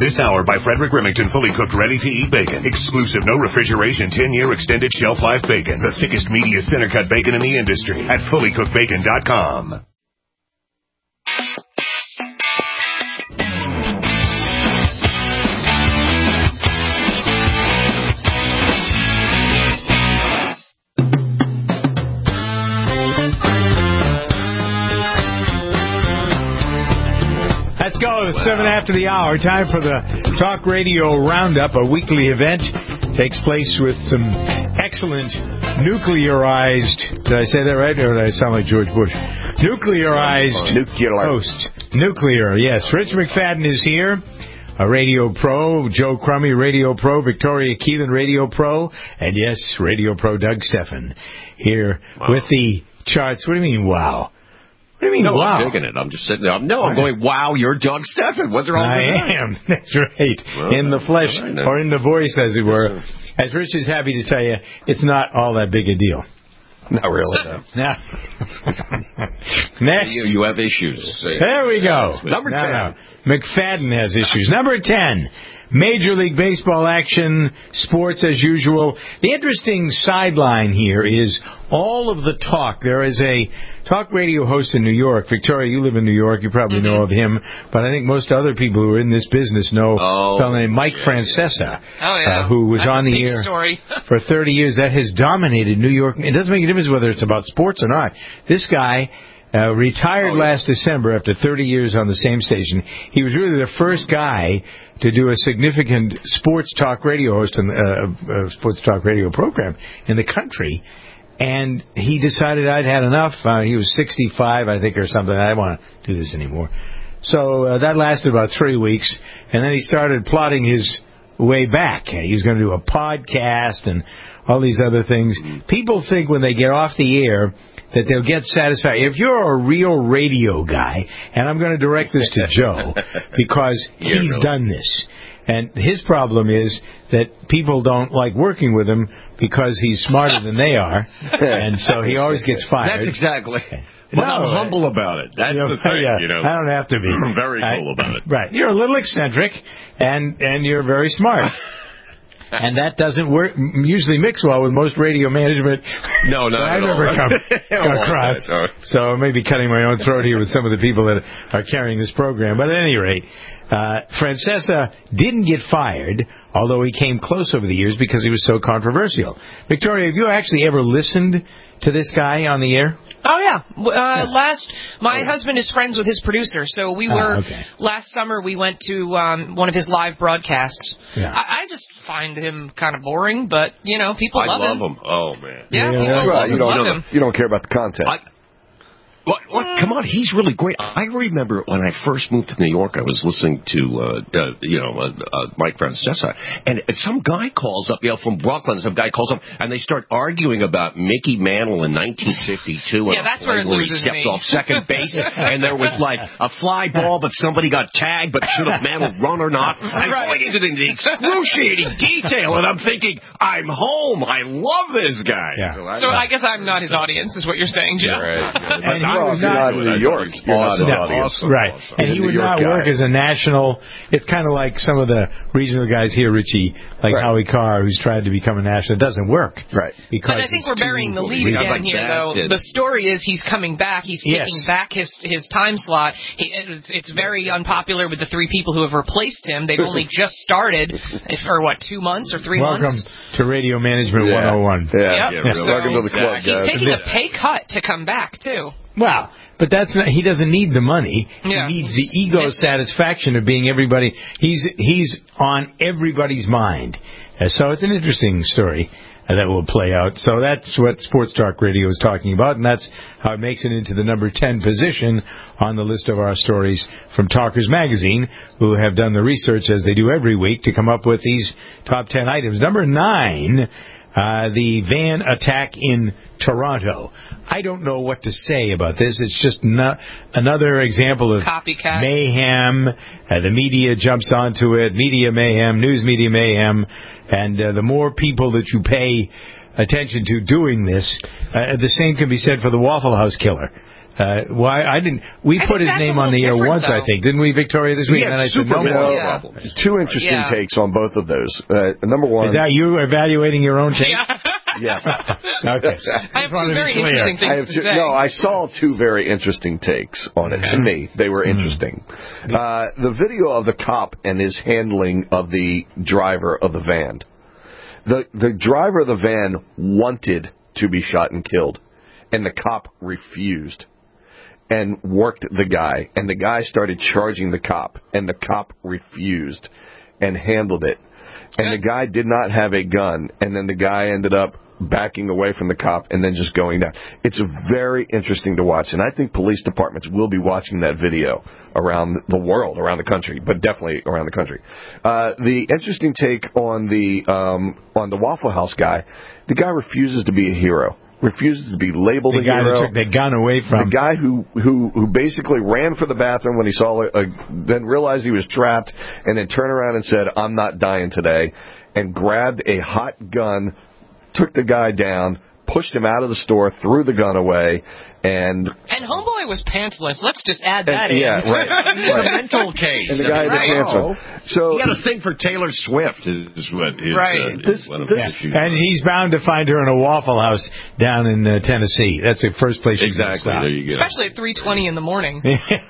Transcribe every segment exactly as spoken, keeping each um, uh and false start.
This hour by Frederick Remington, fully cooked, ready-to-eat bacon. Exclusive, no refrigeration, ten-year extended shelf life bacon. The thickest, meatiest, center-cut bacon in the industry at fully cooked bacon dot com. Let's go. It's seven after the hour. Time for the Talk Radio Roundup, a weekly event. Takes place with some excellent nuclearized. Did I say that right, or did I sound like George Bush? Nuclearized Nuclear. host. Nuclear, yes. Rich McFadden is here. A Radio Pro, Joe Crummy, Radio Pro, Victoria Keelan, Radio Pro, and yes, Radio Pro Doug Steffen here wow. with the charts. What do you mean, wow? What do you mean, no, wow? I'm digging it. I'm just sitting there. No, I'm going, wow, you're Doug Steffen. What's wrong with that? I am. That's right. Well, in the flesh, right, or in the voice, as it were. As Rich is happy to tell you, it's not all that big a deal. Not really, no. Now, next. You, you have issues. There we go. Number no, ten. No. McFadden has issues. Number ten. Major League Baseball action, sports as usual. The interesting sideline here is all of the talk. There is a talk radio host in New York. Victoria, you live in New York. You probably mm-hmm. know of him. But I think most other people who are in this business know oh, a fellow named Mike yeah, Francesa, oh, yeah. uh, who was That's on a the big air story. for thirty years. That has dominated New York. It doesn't make a difference whether it's about sports or not. This guy... Uh, retired oh, yeah. last December after thirty years on the same station. He was really the first guy to do a significant sports talk radio host in uh, uh, sports talk radio program in the country. And he decided I'd had enough. Uh, he was sixty-five, I think, or something. I don't want to do this anymore. So uh, that lasted about three weeks. And then he started plotting his way back. He was going to do a podcast and all these other things. People think when they get off the air that they'll get satisfaction. If you're a real radio guy, and I'm going to direct this to Joe, because he's yeah, really. done this, and his problem is that people don't like working with him because he's smarter than they are, and so he always gets fired. That's exactly. But no, I'm humble about it. That's you know, the thing, yeah, you know. I don't have to be. I'm very cool I, about it. Right. You're a little eccentric, and, and you're very smart. And that doesn't work, usually mix well with most radio management. No, not I've at never all. come, come across. That, so I may be cutting my own throat here with some of the people that are carrying this program. But at any rate, uh, Francesa didn't get fired, although he came close over the years because he was so controversial. Victoria, have you actually ever listened to this guy on the air? Oh, yeah. Uh, yeah. Last, my oh, yeah. husband is friends with his producer, so we were, oh, okay. last summer we went to um, one of his live broadcasts. Yeah. I, I just find him kind of boring, but, you know, people I love, love him. him. Oh, man. Yeah, yeah. people right. you love don't, him. You don't care about the content. I, What, what, come on, he's really great. I remember when I first moved to New York, I was listening to, uh, uh, you know, uh, uh, Mike Francesa, and some guy calls up, you know, from Brooklyn, some guy calls up, and they start arguing about Mickey Mantle in nineteen fifty-two. Yeah, that's where it where loses he stepped me. off second base, and there was like a fly ball, but somebody got tagged, but should have Mantle run or not? I'm right. going into the excruciating detail, and I'm thinking, I'm home. I love this guy. Yeah. So, I, so I guess I'm not his audience, is what you're saying, Joe. Right. Yeah. And he well, was not in New York. You're awesome. not an audience. Awesome. Right. Awesome. And he would not work as a national. It's kind of like some of the regional guys here, Richie, like right. Howie Carr, who's tried to become a national. It doesn't work. Right. Because but I think we're too, burying the lead we again like here, though. bastard. The story is he's coming back. He's Yes. taking back his his time slot. He, it's, it's very unpopular with the three people who have replaced him. They've only just started for, what, two months or three Welcome months? to Radio Management yeah. one oh one. Yeah. Yep. Yeah, really. So Welcome to the club, he's guys. taking a pay cut to come back, too. Well, but that's not, he doesn't need the money. Yeah, he needs he's the ego missing. satisfaction of being everybody. He's he's on everybody's mind. Uh, so it's an interesting story uh, that will play out. So that's what Sports Talk Radio is talking about, and that's how it makes it into the number ten position on the list of our stories from Talkers Magazine, who have done the research, as they do every week, to come up with these top ten items. Number nine... Uh, the van attack in Toronto. I don't know what to say about this. It's just no, another example of copycat mayhem. Uh, the media jumps onto it. Media mayhem, news media mayhem. And uh, the more people that you pay attention to doing this, uh, the same can be said for the Waffle House killer. Uh, why I didn't? We I put think his that's name a on the air little once, different, I think, didn't we, Victoria? This week, Yeah, and then I said super no no more. Yeah. problem. Two interesting Yeah. takes on both of those. Uh, number one, Is that you evaluating your own take? Yeah. yes. Okay. I have Just wanted to two be very clear. interesting things I have to two, say. no, I saw two very interesting takes on it. To me, they were interesting. Uh, the video of the cop and his handling of the driver of the van. The the driver of the van wanted to be shot and killed, and the cop refused and worked the guy. And the guy started charging the cop, and the cop refused and handled it. And the guy did not have a gun, and then the guy ended up backing away from the cop and then just going down. It's very interesting to watch, and I think police departments will be watching that video around the world, around the country, but definitely around the country. Uh, the interesting take on the um, on the Waffle House guy, the guy refuses to be a hero, refuses to be labeled The a guy hero. that took the gun away from The guy who, who, who basically ran for the bathroom when he saw a, a, then realized he was trapped, and then turned around and said, "I'm not dying today," and grabbed a hot gun, took the guy down, pushed him out of the store, threw the gun away, and... And Homeboy was pantsless. Let's just add that and, in. Yeah, right. It's a mental case. And the guy had Right. the pants on. So, He got a thing for Taylor Swift, is what is, Right. uh, is This- one of this- his issues. and he's bound to find her in a Waffle House down in uh, Tennessee. That's the first place she's gonna Exactly. stop. There you go. Especially at three twenty in the morning.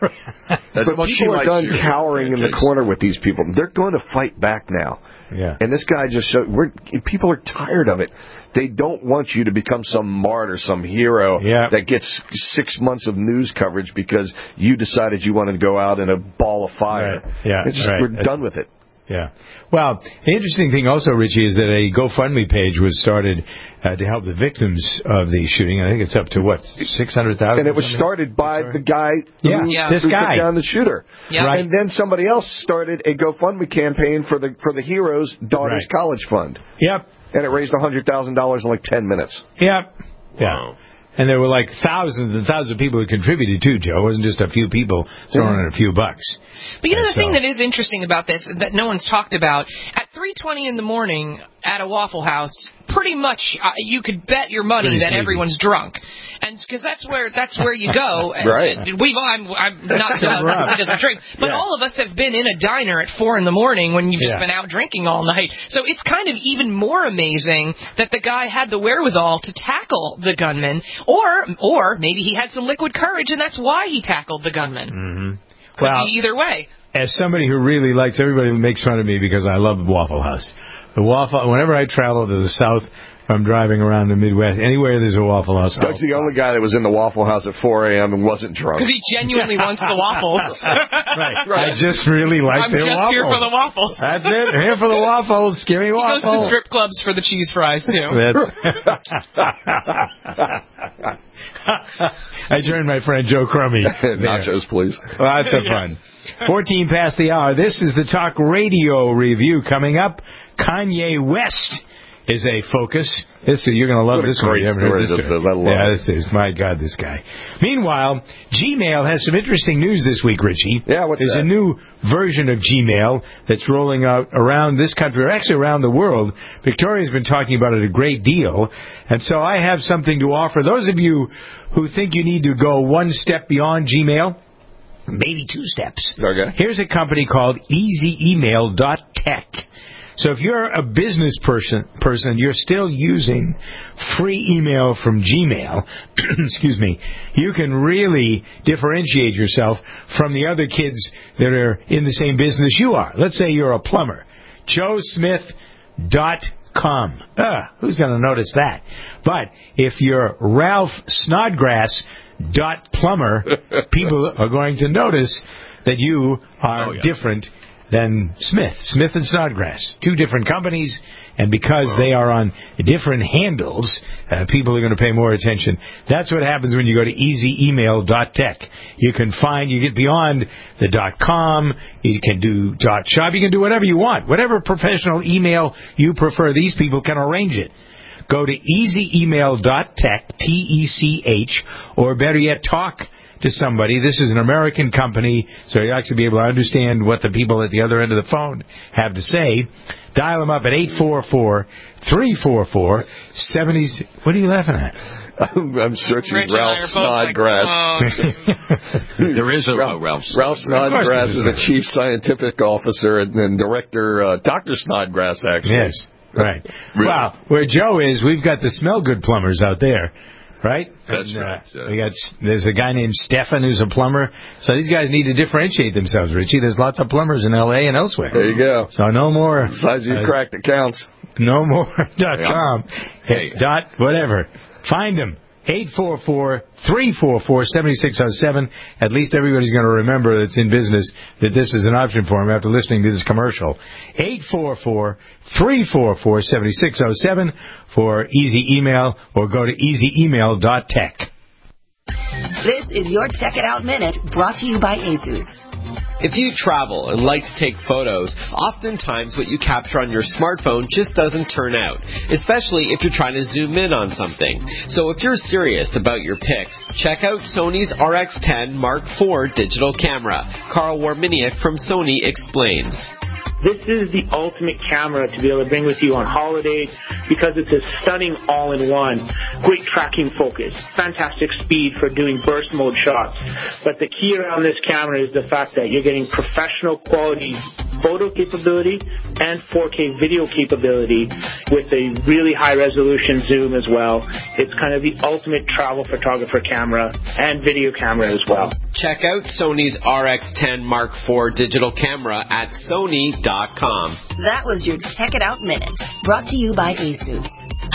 That's but what she people are likes done to- cowering in the Case. corner with these people. They're going to fight back now. Yeah. And this guy just showed, we're, people are tired of it. They don't want you to become some martyr, some hero Yeah. that gets six months of news coverage because you decided you wanted to go out in a ball of fire. Right. Yeah, It's just, right. we're That's- done with it. Yeah. Well, the interesting thing also, Richie, is that a GoFundMe page was started uh, to help the victims of the shooting. I think it's up to, what, six hundred thousand? And it was started by the guy who, Yeah, Yeah. this who guy. took down the shooter. Yeah. Right. And then somebody else started a GoFundMe campaign for the for the hero's daughter's Right. college fund. Yep. And it raised one hundred thousand dollars in like ten minutes. Yep. Yeah. Wow. And there were like thousands and thousands of people who contributed too, Joe. It wasn't just a few people throwing in a few bucks. But you know, the And so- thing that is interesting about this that no one's talked about, at three twenty in the morning at a Waffle House, pretty much uh, you could bet your money Pretty that sleepy. everyone's drunk, and because that's where that's where you go. Right. And we've I'm, I'm not Sober up. because I drink, but Yeah. all of us have been in a diner at four in the morning when you've just Yeah. been out drinking all night. So it's kind of even more amazing that the guy had the wherewithal to tackle the gunman, or or maybe he had some liquid courage, and that's why he tackled the gunman. Mm-hmm. Could Well, be either way. as somebody who really likes, everybody makes fun of me because I love Waffle House. The Waffle, whenever I travel to the South, I'm driving around the Midwest, anywhere there's a Waffle House. Doug's the only guy that was in the Waffle House at four a.m. and wasn't drunk. Because he genuinely wants the waffles. Right. I just really like I'm their just waffles. here for the waffles. That's it. Here for the waffles. Give me He goes to waffles. strip clubs for the cheese fries, too. That's I joined my friend Joe Crummy. Nachos, please. Lots of fun. fourteen past the hour. This is the Talk Radio Review coming up. Kanye West is a focus. This you're going to love What a this one. great You haven't heard story this this story. is. I love yeah, it. this is. My God, this guy. Meanwhile, Gmail has some interesting news this week, Richie. Yeah, what's There's that? a new version of Gmail that's rolling out around this country, or actually around the world. Victoria's been talking about it a great deal. And so I have something to offer. Those of you who think you need to go one step beyond Gmail, maybe two steps. Okay. Here's a company called easy email dot tech. So if you're a business person, person, you're still using free email from Gmail, excuse me, you can really differentiate yourself from the other kids that are in the same business you are. Let's say you're a plumber. joe smith dot com. Ah, who's going to notice that? But if you're Ralph Snodgrass dot plumber, people are going to notice that you are Oh, yeah. different than Smith. Smith and Snodgrass. Two different companies, and because they are on different handles, uh, people are going to pay more attention. That's what happens when you go to easy email dot tech. You can find, you get beyond the .com, you can do .shop, you can do whatever you want. Whatever professional email you prefer, these people can arrange it. Go to easy email dot tech, T E C H, or better yet, talk to somebody. This is an American company, so you'll actually be able to understand what the people at the other end of the phone have to say. Dial them up at eight four four, three four four, seven zero. What are you laughing at? I'm, I'm searching Rich Ralph and I are both Snodgrass. Like, oh. There is a Ralph, uh, Ralph. Ralph Snodgrass is a chief scientific officer and, and director, uh, Doctor Snodgrass, actually. Yes, right. Really? Well, where Joe is, we've got the smell good plumbers out there, right? That's and, right. Uh, we got there's a guy named Stefan who's a plumber. So these guys need to differentiate themselves, Richie. There's lots of plumbers in L A and elsewhere. There you go. So no more. Besides you uh, cracked accounts. No more dot com. Hey. It's dot whatever. Find them. eight four four, three four four, seven six zero seven. At least everybody's going to remember that's in business that this is an option for them after listening to this commercial. eight four four, three four four, seven six zero seven for easy email, or go to easy email dot tech. This is your Check It Out Minute, brought to you by ASUS. If you travel and like to take photos, oftentimes what you capture on your smartphone just doesn't turn out, especially if you're trying to zoom in on something. So if you're serious about your pics, check out Sony's R X ten Mark four digital camera. Carl Warminiak from Sony explains. This is the ultimate camera to be able to bring with you on holiday because it's a stunning all-in-one. Great tracking focus, fantastic speed for doing burst mode shots. But the key around this camera is the fact that you're getting professional quality photo capability and four K video capability with a really high-resolution zoom as well. It's kind of the ultimate travel photographer camera and video camera as well. Check out Sony's R X ten Mark four digital camera at sony dot com. That was your Check It Out Minute, brought to you by ASUS.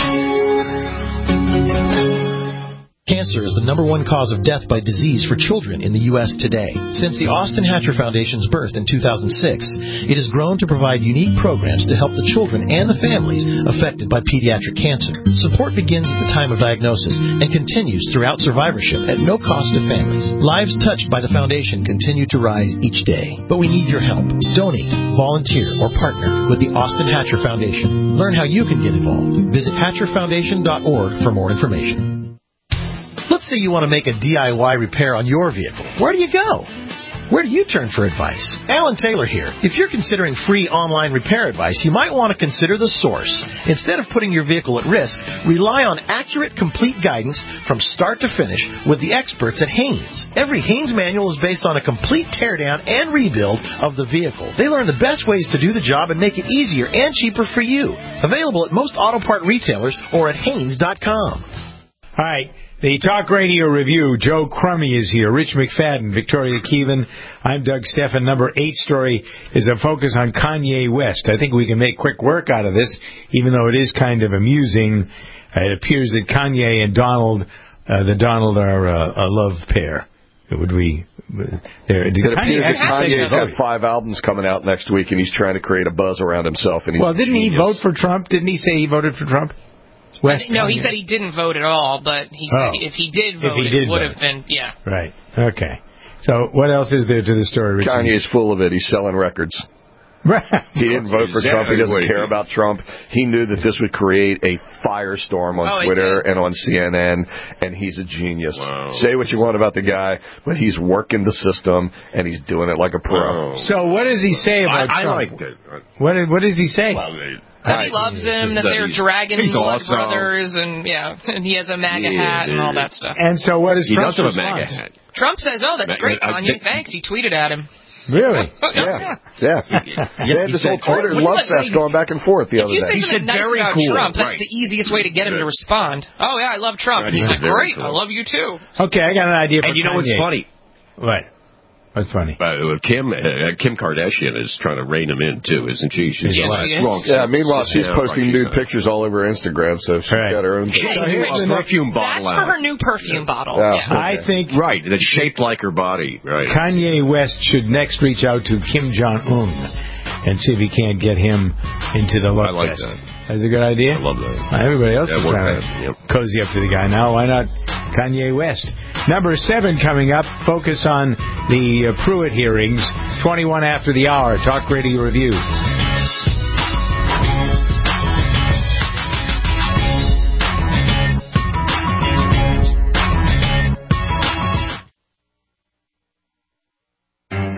Cancer is the number one cause of death by disease for children in the U S today. Since the Austin Hatcher Foundation's birth in two thousand six, it has grown to provide unique programs to help the children and the families affected by pediatric cancer. Support begins at the time of diagnosis and continues throughout survivorship at no cost to families. Lives touched by the foundation continue to rise each day. But we need your help. Donate, volunteer, or partner with the Austin Hatcher Foundation. Learn how you can get involved. Visit hatcher foundation dot org for more information. Let's say you want to make a D I Y repair on your vehicle. Where do you go? Where do you turn for advice? Alan Taylor here. If you're considering free online repair advice, you might want to consider The Source. Instead of putting your vehicle at risk, rely on accurate, complete guidance from start to finish with the experts at Haynes. Every Haynes manual is based on a complete teardown and rebuild of the vehicle. They learn the best ways to do the job and make it easier and cheaper for you. Available at most auto part retailers or at haynes dot com. All right. The Talk Radio Review, Joe Crummy is here, Rich McFadden, Victoria Keevan. I'm Doug Stephan. Number eight story is a focus on Kanye West. I think we can make quick work out of this, even though it is kind of amusing. Uh, it appears that Kanye and Donald, uh, the Donald are uh, a love pair. Would we? Uh, there, it Kanye, appears that Kanye's got five albums coming out next week, and he's trying to create a buzz around himself. And he's well, didn't he vote for Trump? Didn't he say he voted for Trump? West no, he said he didn't vote at all, but he said oh. if he did vote, he did it would vote. have been, yeah. Right. Okay. So what else is there to the story, Richard? Kanye's full of it. He's selling records. Right. He didn't vote for Trump. He doesn't care about Trump. He knew that this would create a firestorm on oh, Twitter and on C N N, and he's a genius. Wow. Say what you want about the guy, but he's working the system, and he's doing it like a pro. Wow. So what does he say about I, I Trump? like that. What, what does he say? Well, they, That he loves him, that, that they're he's, dragging he's blood awesome. brothers, and yeah, and he has a MAGA Yeah, hat and yeah. all that stuff. And so what is he Trump's does have a response? MAGA hat. Trump says, "Oh, that's Ma- great, I- I Kanye. think- Thanks." He tweeted at him. Really? Yeah. Yeah. They had this whole Twitter Well, love you fest like- going back and forth the If other you day. say He something said nice very about cool, Trump, that's right. the easiest way to get him to respond. Oh yeah, I love Trump. Right, and he's he like, said very "Great, cool. I love you too." Okay, I got an idea for And you know Kanye. what's funny? What? What's funny? Uh, Kim uh, Kim Kardashian is trying to rein him in too, isn't she? She's Yeah, the she is. wrong. Yeah, meanwhile, she's Yeah, posting right, nude she's pictures all over Instagram, so she's Right. got her own... She So had here's a the next- perfume That's bottle for out. her new perfume bottle. Yeah. Yeah. I think Right, that's shaped like her body. Right. Kanye West should next reach out to Kim Jong-un and see if he can't get him into the love I like fest. that. That's a good idea. I love that. Well, everybody else Yeah, is work trying that, to yep. cozy up to the guy now. Why not Kanye West? Number seven coming up. Focus on the uh, Pruitt hearings. twenty-one after the hour. Talk Radio Review.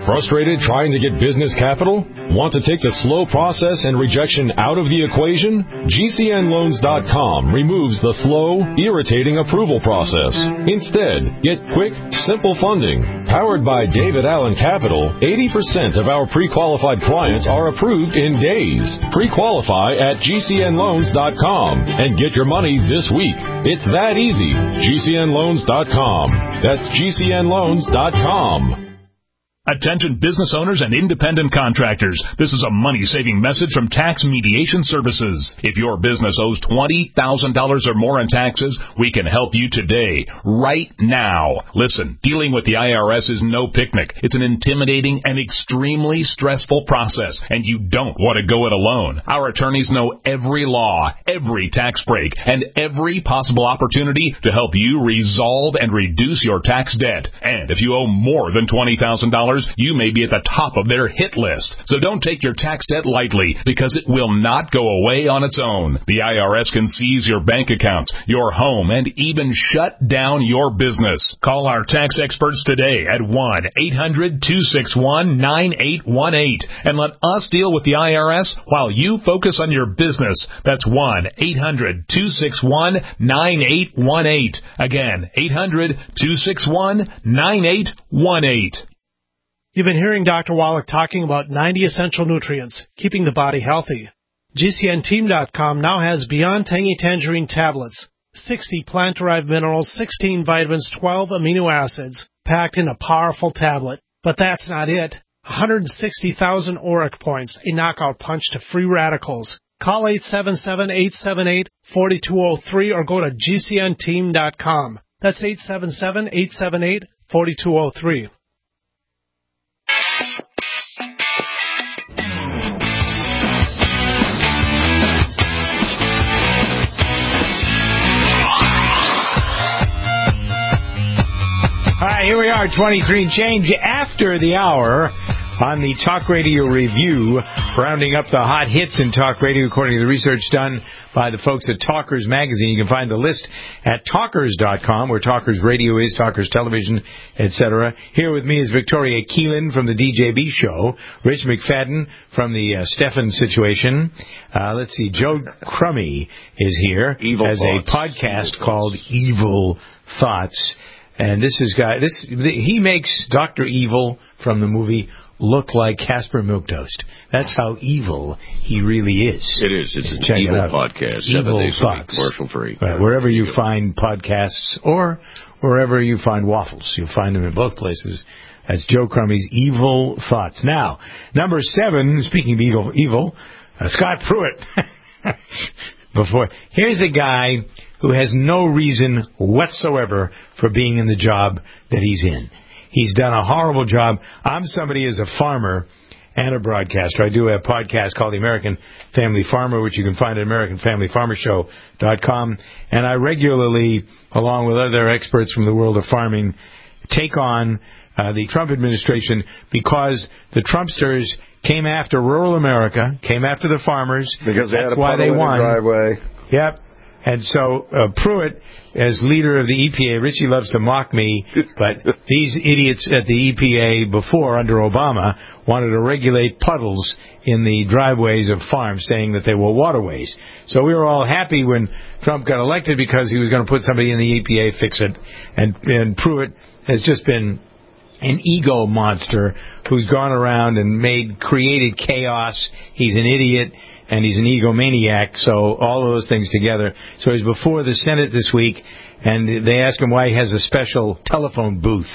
Frustrated trying to get business capital? Want to take the slow process and rejection out of the equation? G C N loans dot com removes the slow, irritating approval process. Instead, get quick, simple funding. Powered by David Allen Capital, eighty percent of our pre-qualified clients are approved in days. Pre-qualify at G C N loans dot com and get your money this week. It's that easy. G C N loans dot com. That's G C N loans dot com. Attention business owners and independent contractors. This is a money-saving message from Tax Mediation Services. If your business owes twenty thousand dollars or more in taxes, we can help you today, right now. Listen, dealing with the I R S is no picnic. It's an intimidating and extremely stressful process, and you don't want to go it alone. Our attorneys know every law, every tax break, and every possible opportunity to help you resolve and reduce your tax debt. And if you owe more than twenty thousand dollars, you may be at the top of their hit list. So don't take your tax debt lightly, because it will not go away on its own. The I R S can seize your bank account, your home, and even shut down your business. Call our tax experts today at one eight hundred two six one nine eight one eight and let us deal with the I R S while you focus on your business. That's one eight hundred two six one nine eight one eight. Again, eight hundred two six one nine eight one eight. You've been hearing Doctor Wallach talking about ninety essential nutrients, keeping the body healthy. G C N team dot com now has Beyond Tangy Tangerine tablets, sixty plant-derived minerals, sixteen vitamins, twelve amino acids, packed in a powerful tablet. But that's not it. one hundred sixty thousand auric points, a knockout punch to free radicals. Call eight seven seven, eight seven eight, four two zero three or go to G C N team dot com. That's eight seven seven, eight seven eight, four two zero three. All right, here we are, twenty-three and change after the hour on the Talk Radio Review, rounding up the hot hits in talk radio according to the research done by the folks at Talkers Magazine. You can find the list at talkers dot com, where Talkers Radio is, Talkers Television, et cetera. Here with me is Victoria Keelan from the D J B Show, Rich McFadden from the uh, Stefan Situation. Uh, let's see, Joe Crummy is here. Evil has Thoughts. a podcast Evil called Evil Thoughts. And this is guy. This he makes Doctor Evil from the movie look like Casper Milquetoast. That's how evil he really is. It is. It's an Check evil it podcast. Seven Evil days a week, Thoughts. commercial free. Right, wherever you find podcasts or wherever you find waffles, you'll find them in both places. That's Joe Crummy's Evil Thoughts. Now, number seven. Speaking of evil, evil, uh, Scott Pruitt. Before here's a guy who has no reason whatsoever for being in the job that he's in. He's done a horrible job. I'm somebody as a farmer and a broadcaster. I do a podcast called The American Family Farmer, which you can find at American Family Farmer Show dot com. And I regularly, along with other experts from the world of farming, take on uh, the Trump administration because the Trumpsters came after rural America, came after the farmers. Because they That's had a why puddle they in won. the driveway. Yep. And so uh, Pruitt, as leader of the E P A, Richie loves to mock me, but these idiots at the E P A before, under Obama, wanted to regulate puddles in the driveways of farms, saying that they were waterways. So we were all happy when Trump got elected because he was going to put somebody in the E P A, fix it. And, and Pruitt has just been an ego monster who's gone around and made, created chaos. He's an idiot. And he's an egomaniac, so all of those things together. So he's before the Senate this week, and they ask him why he has a special telephone booth.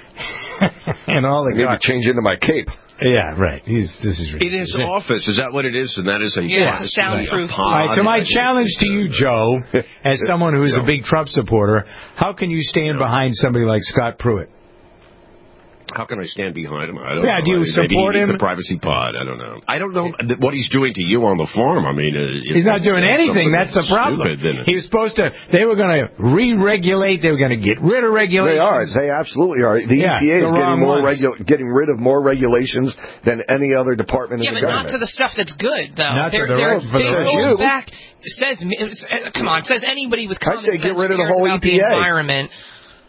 and all the I need to change into my cape. Yeah, right. He's, this is in his office. Is that what it is? And that is a yeah, it's a soundproof. All right. So my challenge to you, Joe, as someone who is a big Trump supporter, how can you stand behind somebody like Scott Pruitt? How can I stand behind him? I don't yeah, know. do you Maybe support he needs him? a privacy pod. I don't know. I don't know what he's doing to you on the farm. I mean, uh, he's not doing anything. That's the problem. Stupid, he was supposed to. They were going to re-regulate. They were going to get rid of regulations. They are. They absolutely are. The yeah, E P A is getting more regu- getting rid of more regulations than any other department yeah, in the but government. not to the stuff that's good, though. Not they're, to the they're, right, for they the roll right. back. Says, come on, says anybody with common I say sense get rid of the cares whole about E P A. the environment.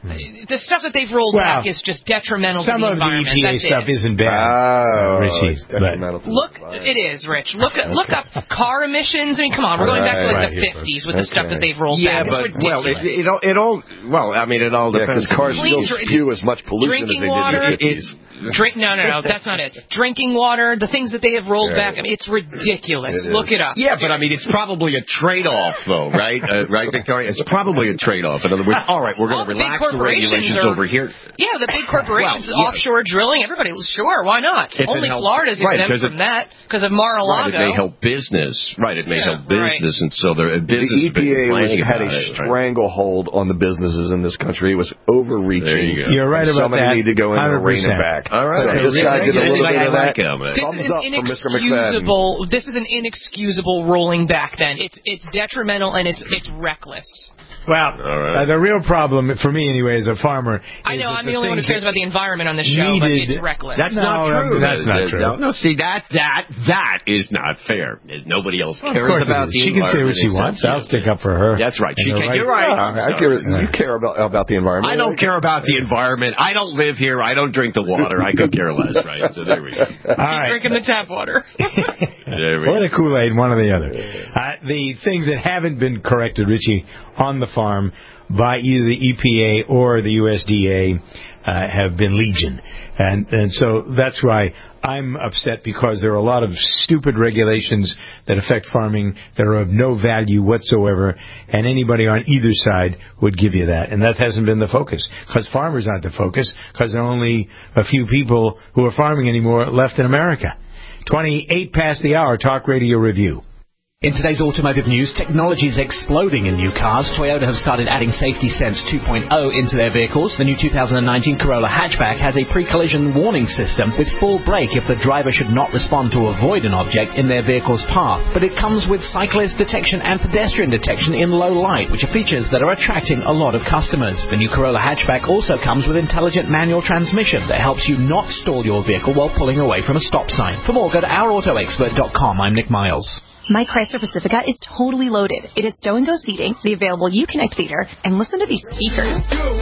the stuff that they've rolled Well, back is just detrimental some to the of the E environment. P A That's stuff it. isn't bad, Oh, Richie. it's detrimental to the Look, environment. it is, Rich. Look at look up car emissions. I mean, come on, we're going back to like Right, the right. fifties with the Okay. stuff that they've rolled Yeah, back. but It's well, ridiculous. it, it, all, it all well, I mean, it all Yeah, depends. because cars Clean still dri- spew as much pollution drinking as they water. did in the fifties. Drink no, no, no. That's not it. Drinking water, the things that they have rolled Yeah. back. I mean, it's ridiculous. It is. Look it up. Yeah, but I mean, it's probably a trade-off, though, right? Uh, right, Victoria? It's probably a trade-off. In other words, all right, we're All going to the big relax the corporations regulations are- over here. Yeah, the big corporations, Well, yeah. offshore drilling, everybody, sure, why not? If it Only helps- Florida's right, exempt 'cause it- from that because of Right, Mar-a-Lago. it may help business. Right, it may Yeah, help business, and so the business The E P A was, planning had a about it, right? stranglehold on the businesses in this country. It was overreaching. There you go. You're right And about Somebody that. need to go in and rein it one hundred percent. back. All right. So Okay. this guy did a little I bit of that. like him. This Thumbs is an up for Mister McFadden. inexcusable. This is an inexcusable rolling back. Then it's it's detrimental and it's it's reckless. Well, right. uh, the real problem, for me anyway, as a farmer, I is know that I'm the only one who things cares that about the environment on the show, but needed- it's reckless. That's No, not no, true. that's not Uh, true. No, no, see that that that is not fair. Nobody else Well, of cares course it about is. the She can say what environment she except wants. you. I'll stick up for her. That's right. She And can. her You're right. right. I, I I'm care, sorry. you care about about the environment. I don't care about the environment. I don't live here. I don't drink the water. I could care less, right? So there we go. All Keep right. drinking the tap water. There we Or go. the Kool-Aid, one or the other. Uh, the things that haven't been corrected, Richie, on the farm by either the E P A or the U S D A uh, have been legion. And and so that's why I'm upset, because there are a lot of stupid regulations that affect farming that are of no value whatsoever, and anybody on either side would give you that. And that hasn't been the focus, because farmers aren't the focus, because there are only a few people who are farming anymore left in America. twenty-eight past the hour, Talk Radio Review. In today's automotive news, technology is exploding in new cars. Toyota have started adding Safety Sense two point oh into their vehicles. The new two thousand nineteen Corolla hatchback has a pre-collision warning system with full brake if the driver should not respond to avoid an object in their vehicle's path. But it comes with cyclist detection and pedestrian detection in low light, which are features that are attracting a lot of customers. The new Corolla hatchback also comes with intelligent manual transmission that helps you not stall your vehicle while pulling away from a stop sign. For more, go to our auto expert dot com. I'm Nick Miles. My Chrysler Pacifica is totally loaded. It has stow-and-go seating, the available Uconnect theater, and listen to these speakers.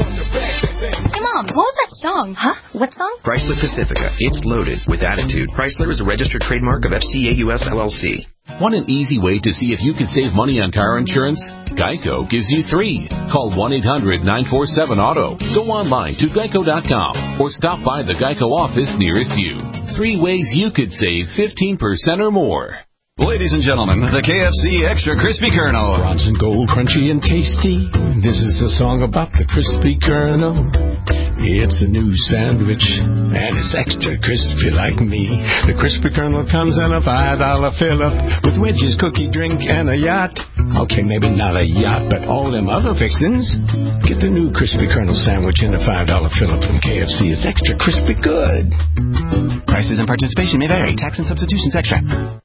Hey, Mom, what was that song? Huh? What song? Chrysler Pacifica. It's loaded with attitude. Chrysler is a registered trademark of F C A U S L L C. Want an easy way to see if you can save money on car insurance? Geico gives you three. Call one eight hundred nine four seven auto. Go online to geico dot com or stop by the Geico office nearest you. Three ways you could save fifteen percent or more. Ladies and gentlemen, the K F C Extra Crispy Kernel. Bronson Gold, crunchy and tasty. This is a song about the crispy kernel. It's a new sandwich, and it's extra crispy like me. The crispy kernel comes in a five dollar fill-up with wedges, cookie, drink, and a yacht. Okay, maybe not a yacht, but all them other fixings. Get the new crispy kernel sandwich in a five dollar fill-up from K F C. It's extra crispy good. Prices and participation may vary. Tax and substitutions extra.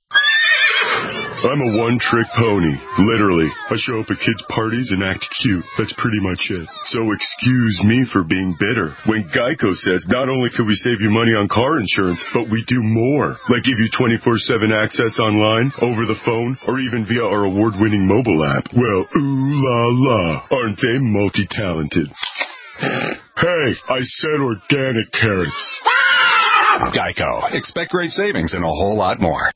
I'm a one-trick pony, literally. I show up at kids' parties and act cute. That's pretty much it. So excuse me for being bitter. When Geico says not only could we save you money on car insurance, but we do more. Like give you twenty-four seven access online, over the phone, or even via our award-winning mobile app. Well, ooh la la, aren't they multi-talented? Hey, I said organic carrots. Geico. Expect great savings and a whole lot more.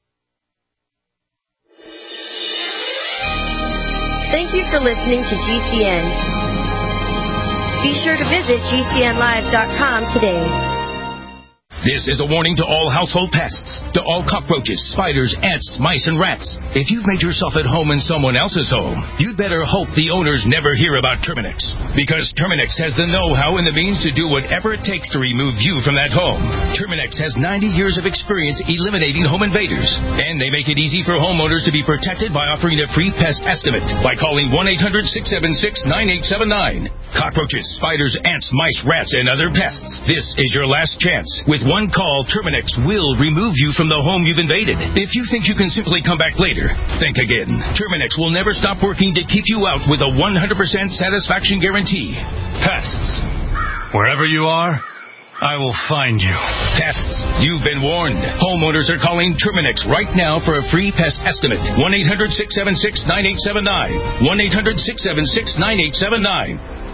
Thank you for listening to G C N. Be sure to visit G C N live dot com today. This is a warning to all household pests, to all cockroaches, spiders, ants, mice, and rats. If you've made yourself at home in someone else's home, you'd better hope the owners never hear about Terminix. Because Terminix has the know-how and the means to do whatever it takes to remove you from that home. Terminix has ninety years of experience eliminating home invaders. And they make it easy for homeowners to be protected by offering a free pest estimate by calling one eight hundred six seven six nine eight seven nine. Cockroaches, spiders, ants, mice, rats, and other pests. This is your last chance. With one call, Terminix will remove you from the home you've invaded. If you think you can simply come back later, think again. Terminix will never stop working to keep you out with a one hundred percent satisfaction guarantee. Pests. Wherever you are, I will find you. Pests. You've been warned. Homeowners are calling Terminix right now for a free pest estimate. one eight hundred six seven six nine eight seven nine. one eight hundred six seven six nine eight seven nine.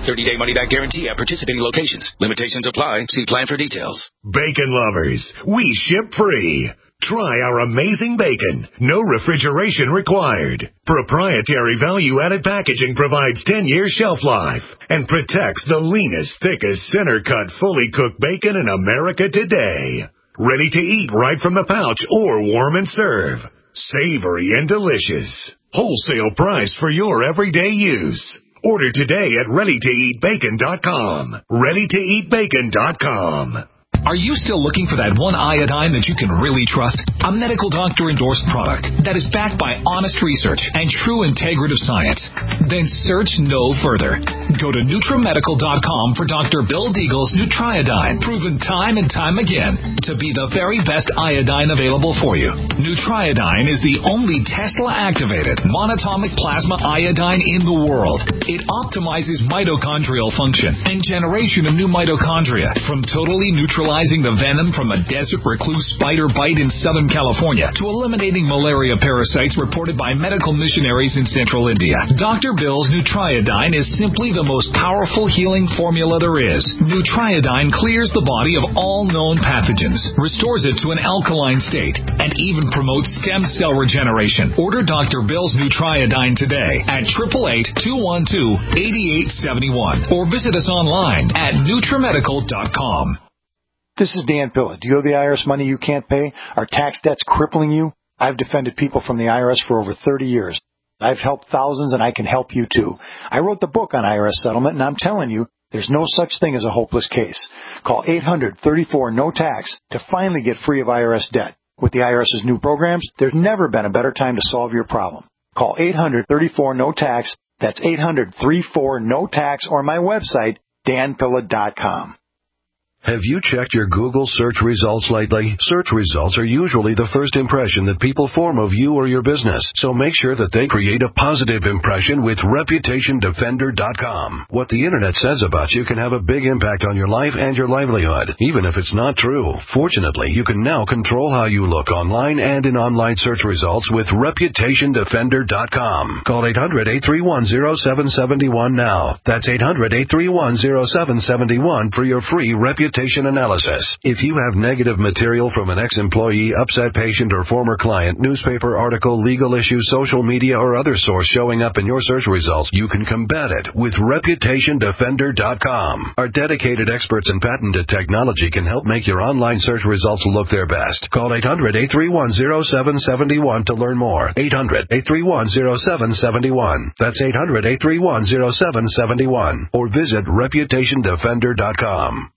thirty-day money-back guarantee at participating locations. Limitations apply. See plan for details. Bacon lovers, we ship free. Try our amazing bacon. No refrigeration required. Proprietary value-added packaging provides ten years shelf life and protects the leanest, thickest, center-cut, fully cooked bacon in America today. Ready to eat right from the pouch or warm and serve. Savory and delicious. Wholesale price for your everyday use. Order today at ready to eat bacon dot com. ready to eat bacon dot com. Are you still looking for that one iodine that you can really trust? A medical doctor-endorsed product that is backed by honest research and true integrative science? Then search no further. Go to Nutramedical dot com for Doctor Bill Deagle's Nutriodine, proven time and time again to be the very best iodine available for you. Nutriodine is the only Tesla-activated monatomic plasma iodine in the world. It optimizes mitochondrial function and generation of new mitochondria from totally neutralizing the venom from a desert recluse spider bite in Southern California to eliminating malaria parasites reported by medical missionaries in central India. Doctor Bill's Nutriodine is simply the most powerful healing formula there is. Nutriodine clears the body of all known pathogens, restores it to an alkaline state, and even promotes stem cell regeneration. Order Doctor Bill's Nutriodine today at eight eight eight, two one two, eight eight seven one or visit us online at Nutramedical dot com. This is Dan Pilla. Do you owe the I R S money you can't pay? Are tax debts crippling you? I've defended people from the I R S for over thirty years. I've helped thousands, and I can help you too. I wrote the book on I R S settlement, and I'm telling you, there's no such thing as a hopeless case. Call eight hundred, thirty-four, no tax to finally get free of I R S debt. With the IRS's new programs, there's never been a better time to solve your problem. Call eight hundred, thirty-four, no tax. That's eight hundred, thirty-four, no tax, or my website, dan pilla dot com. Have you checked your Google search results lately? Search results are usually the first impression that people form of you or your business, so make sure that they create a positive impression with reputation defender dot com. What the Internet says about you can have a big impact on your life and your livelihood, even if it's not true. Fortunately, you can now control how you look online and in online search results with reputation defender dot com. Call eight hundred, eight three one, zero seven seven one now. That's eight hundred, eight three one, zero seven seven one for your free reputation analysis. If you have negative material from an ex-employee, upset patient, or former client, newspaper article, legal issue, social media, or other source showing up in your search results, you can combat it with reputation defender dot com. Our dedicated experts in patented technology can help make your online search results look their best. Call eight hundred, eight three one, zero seven seven one to learn more. eight hundred, eight three one, zero seven seven one. That's eight hundred, eight three one, zero seven seven one. Or visit reputation defender dot com.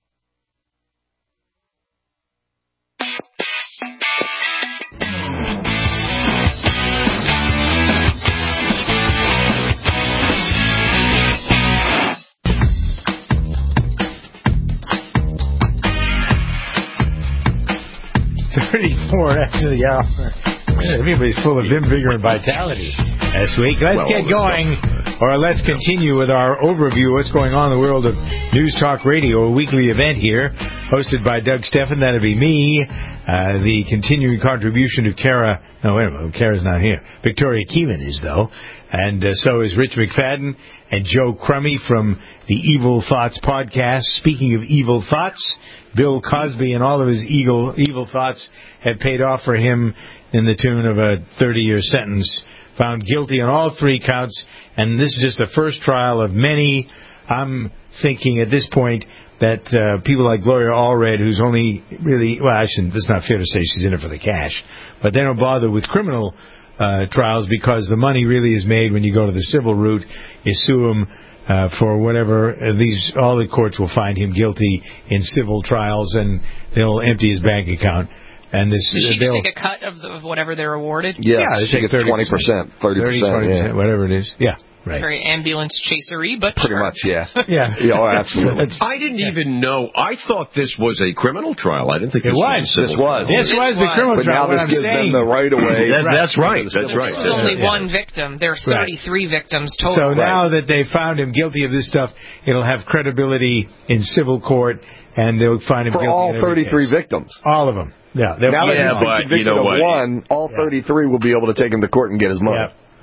thirty-four after the hour. Everybody's full of vim, vigor, and vitality this week. Let's well, get going, or let's continue with our overview of what's going on in the world of News Talk Radio, a weekly event here, hosted by Doug Steffen. That'll be me. Uh, the continuing contribution of Kara. No, wait a minute. Kara's not here. Victoria Keeman is, though. And uh, so is Rich McFadden and Joe Crummy from the Evil Thoughts podcast. Speaking of evil thoughts, Bill Cosby and all of his evil, evil thoughts have paid off for him in the tune of a thirty-year sentence. Found guilty on all three counts, and this is just the first trial of many. I'm thinking at this point that uh, people like Gloria Allred, who's only really, well, I shouldn't, that's not fair to say she's in it for the cash, but they don't bother with criminal uh, trials because the money really is made when you go to the civil route. You sue them uh, for whatever. Uh, these all the courts will find him guilty in civil trials, and they'll empty his bank account. And this, Does she just take a cut of, the, of whatever they're awarded? Yes, yeah, they she take gets twenty percent, thirty percent, yeah. whatever it is. Yeah, right. Very ambulance chasery, but pretty sure. much, yeah. yeah, yeah, oh, absolutely. I didn't yeah. even know. I thought this was a criminal trial. I didn't think it this was. was. This was. This was the criminal but trial. But now this gives saying. them the right away. that, that's right. That's right. This was only yeah. one victim. There are thirty-three right. victims total. So now right. that they found him guilty of this stuff, it'll have credibility in civil court, and they'll find him for guilty all thirty-three victims. All of them. Yeah, now yeah, that he's but convicted you know of what? one, all thirty-three will be able to take him to court and get his money. Yeah, right.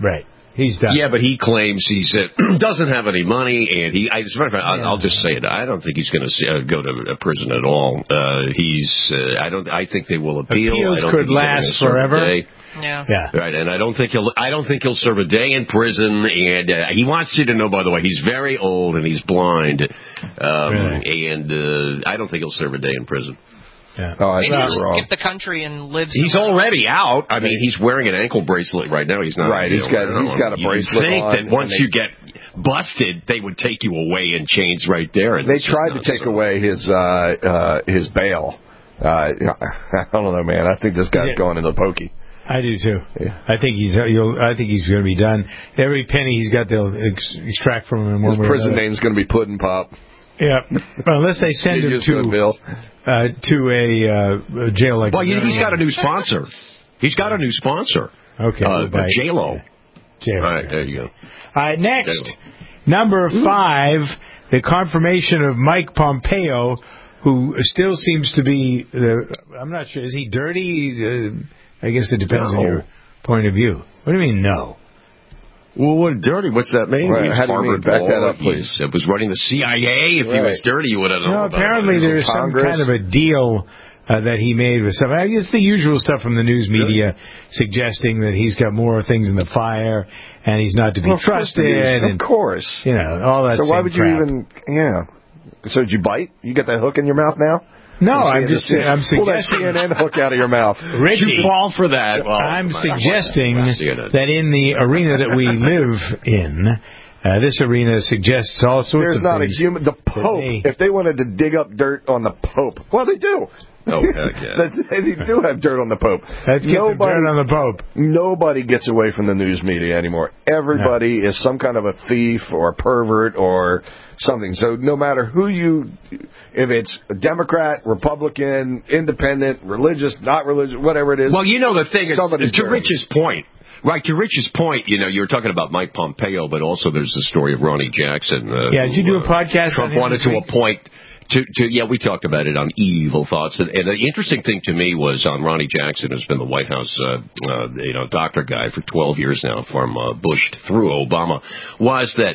He's done. Yeah, but he claims he uh, doesn't have any money, and he. I, as a matter of fact, I'll, I'll just say it. I don't think he's going to uh, go to prison at all. Uh, he's. Uh, I don't. I think they will appeal. Appeals I don't could think last forever. Yeah. Yeah. Right, and I don't think he'll. I don't think he'll serve a day in prison. And uh, he wants you to know, by the way, he's very old and he's blind, um, really? and uh, I don't think he'll serve a day in prison. Yeah. Oh, Maybe he'll skip the country and live. He's already out. I mean, he's wearing an ankle bracelet right now. He's not right. He's got he's got a you bracelet think on. that once they, you get busted, they would take you away in chains right there. And they tried to take so. away his uh, uh, his bail. Uh, I don't know, man. I think this guy's yeah. going into the pokey. I do too. Yeah. I think he's. You'll, I think he's going to be done. Every penny he's got, they'll ex- extract from him. His prison name's going to be Puddin' Pop. Yeah, well, unless they send him to uh, to a uh, jail like. Well, he's got a new sponsor. He's got a new sponsor. Okay, uh, right. J-Lo. J-Lo. All right, there you go. All right, next, number five, the confirmation of Mike Pompeo, who still seems to be. Uh, I'm not sure. Is he dirty? Uh, I guess it depends no. on your point of view. What do you mean, no? Well, what dirty? What's that mean? Right. He's How do you mean? Back that up, please. He was running the C I A. If right. he was dirty, you would have known. No, about apparently it. there's some kind of a deal uh, that he made with some. I guess the usual stuff from the news media really? suggesting that he's got more things in the fire and he's not to be well, trusted. Of and, course. You know, all that. So why would crap. you even? Yeah. So did you bite? You get that hook in your mouth now? No, I'm just saying, I'm suggesting. Pull that C N N hook out of your mouth. Richie, you fall for that. Well, I'm suggesting that in the arena that we live in, uh, this arena suggests all sorts There's of not things. a human. The Pope. They, if they wanted to dig up dirt on the Pope, well, they do. Oh, heck yeah. They do have dirt on the Pope. Let's get some dirt on the Pope. Nobody gets away from the news media anymore. Everybody no. is some kind of a thief or a pervert or something. So no matter who you, if it's a Democrat, Republican, independent, religious, not religious, whatever it is. Well, you know the thing is, to dirty. Rich's point, right, to Rich's point, you know, you were talking about Mike Pompeo, but also there's the story of Ronnie Jackson. Uh, yeah, did you do a podcast Trump on him wanted to appoint... To, to, yeah, we talked about it on Evil Thoughts, and, and the interesting thing to me was on Ronnie Jackson, who's been the White House, uh, uh, you know, doctor guy for twelve years now, from uh, Bush through Obama, was that,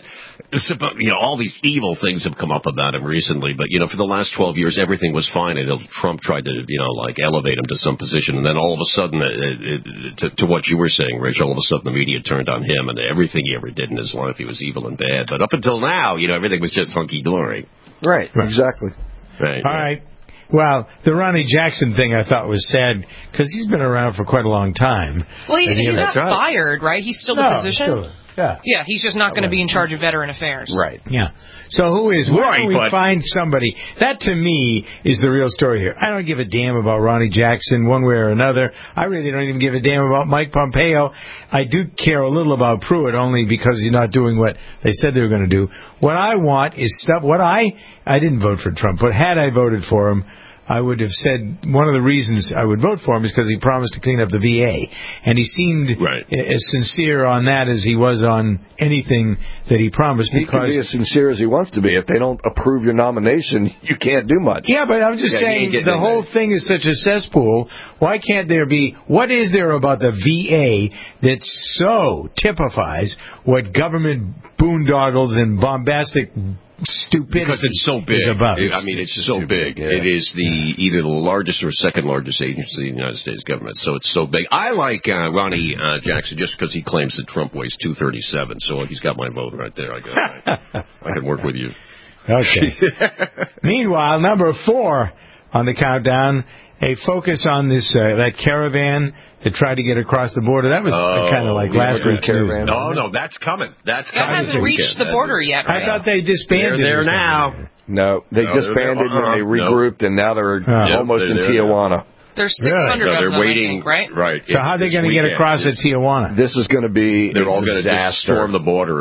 you know, all these evil things have come up about him recently, but, you know, for the last twelve years, everything was fine until Trump tried to, you know, like, elevate him to some position, and then all of a sudden, it, it, to, to what you were saying, Rich, all of a sudden the media turned on him, and everything he ever did in his life, he was evil and bad, but up until now, you know, everything was just hunky-dory. Right, right, exactly. Right. All right. Well, the Ronnie Jackson thing I thought was sad because he's been around for quite a long time. Well, he, he's not right. fired, right? He's still no, the position? Still, yeah. Yeah, he's just not going to be in charge of veteran affairs. Right. Yeah. So who is? Where right, do we but... find somebody? That, to me, is the real story here. I don't give a damn about Ronnie Jackson one way or another. I really don't even give a damn about Mike Pompeo. I do care a little about Pruitt only because he's not doing what they said they were going to do. What I want is stuff. What I I didn't vote for Trump, but had I voted for him, I would have said one of the reasons I would vote for him is because he promised to clean up the V A. And he seemed right. as sincere on that as he was on anything that he promised. He can be as sincere as he wants to be. If they don't approve your nomination, you can't do much. Yeah, but I'm just yeah, saying the whole there. thing is such a cesspool. Why can't there be, what is there about the V A that so typifies what government boondoggles and bombastic stupidity because it's so big. Is about. It, I mean, it's so big. Yeah. It is the either the largest or second largest agency in the United States government. So it's so big. I like uh, Ronnie uh, Jackson just because he claims that Trump weighs two thirty-seven. So he's got my vote right there. I go. I, I can work with you. Okay. Meanwhile, number four on the countdown, a focus on this uh, that caravan that tried to get across the border. That was oh, kind of like last week's caravan. No, no, that's coming. That's coming. That hasn't reached the border yet, right? I thought they disbanded. They're there now. No, they no, disbanded uh-huh. and they regrouped, no. and now they're uh, almost they're in Tijuana. There's six hundred no, of they're them, waiting, I think, right? Right. So how are they going to get across at Tijuana? This is going to be They're a all going to just storm the border.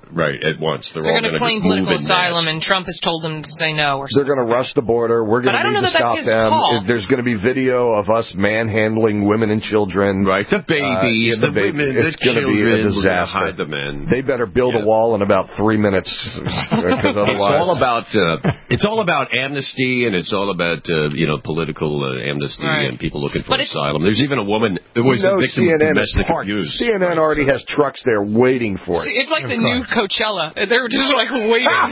right, at once. They're, They're all going to gonna claim just move political en masse. asylum, and Trump has told them to say no. Or They're going to rush the border. We're going But I to don't need know to that stop that's his them. call. There's going to be video of us manhandling women and children. Right, the babies, uh, the, the, baby. women, It's the going to be a children. We're gonna disaster. hide the men. They better build a wall in about three minutes, because otherwise, It's all about uh, it's all about amnesty, and it's all about uh, you know political uh, amnesty Right. and people looking for But it's- asylum. There's even a woman who was you know a victim C N N of is domestic parked. abuse. C N N already has trucks there waiting for it. See, it's like the new Coachella. They're just like waiting.